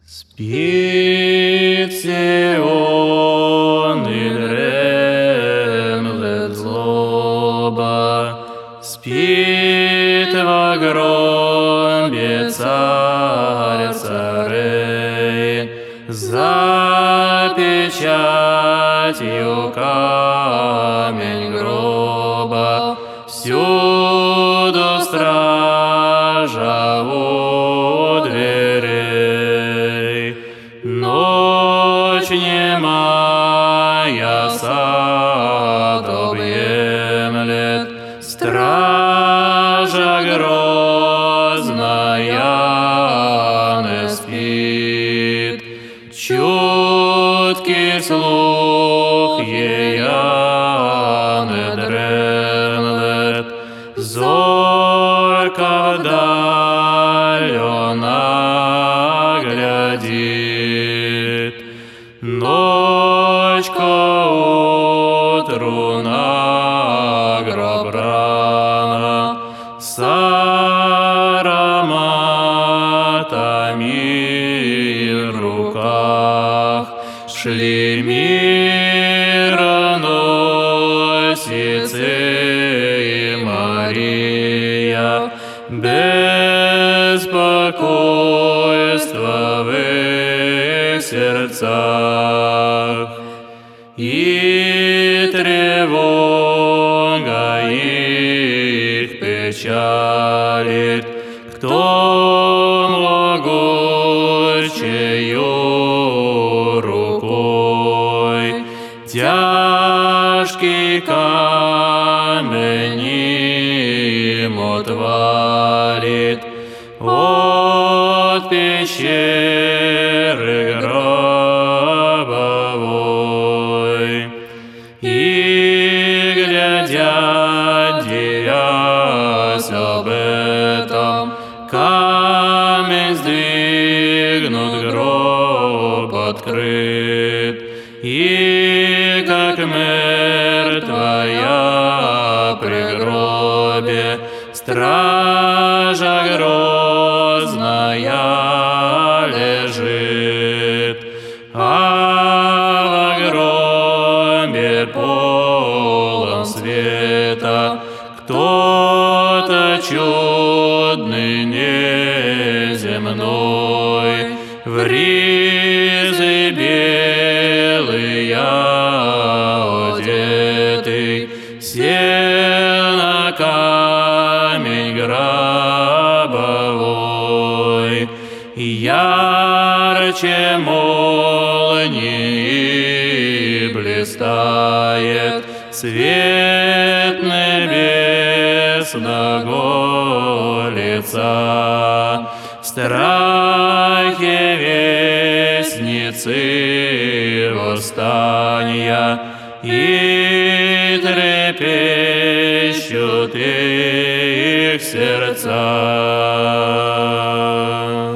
Спит Сион и дремлет злоба, спит во гробе царь царей, за печатью камень гроба, всюду стража у дверей. Ночь немая сад объемлет, стража грозная не спит, чуткий слух ея не дремлет, зорко вдаль она глядит. Ночь ко утру на гроб рано с ароматами в руках шли мироносицы и Мария, беспокойство в их сердцах и тревога их печалит. Кто могучею рукой тяжкий камень им отвалит от пещеры гробовой, и глядя, дивясь об этом, камень сдвигнут, гроб открыт, и как мертвая при гробе стража грозная лежит, а в гробе полон света кто-то чудный неземной, в ризы белые одетый, сел на камень гробовой, ярче молнии блистает свет небесного лица. В страхе вестницы восстания и трепещут их сердца.